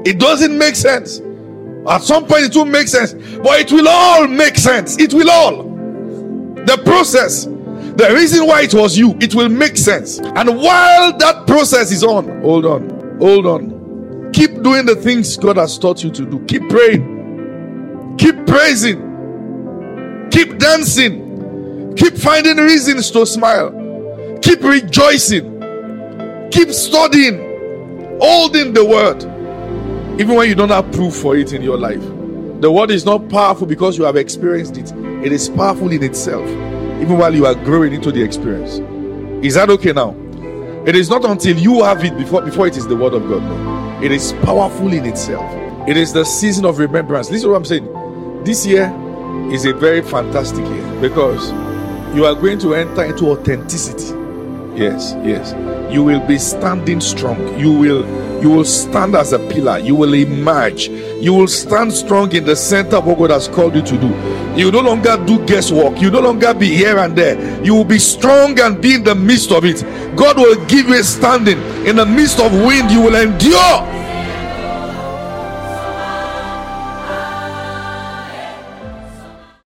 It doesn't make sense. At some point it will make sense, but it will all make sense. It will all. The process, the reason why it was you, it will make sense. And while that process is on, hold on. Keep doing the things God has taught you to do. Keep praying. Keep praising. Keep dancing. Keep finding reasons to smile. Keep rejoicing. Keep studying. Holding the word. Even when you don't have proof for it in your life. The word is not powerful because you have experienced it. It is powerful in itself. Even while you are growing into the experience. Is that okay now? It is not until you have it before it is the word of God. No. It is powerful in itself. It is the season of remembrance. Listen to what I'm saying. This year is a very fantastic year because you are going to enter into authenticity. Yes. You will be standing strong. You will stand as a pillar. You will emerge. You will stand strong in the center of what God has called you to do. You no longer do guesswork. You no longer be here and there. You will be strong and be in the midst of it. God will give you a standing in the midst of wind. You will endure.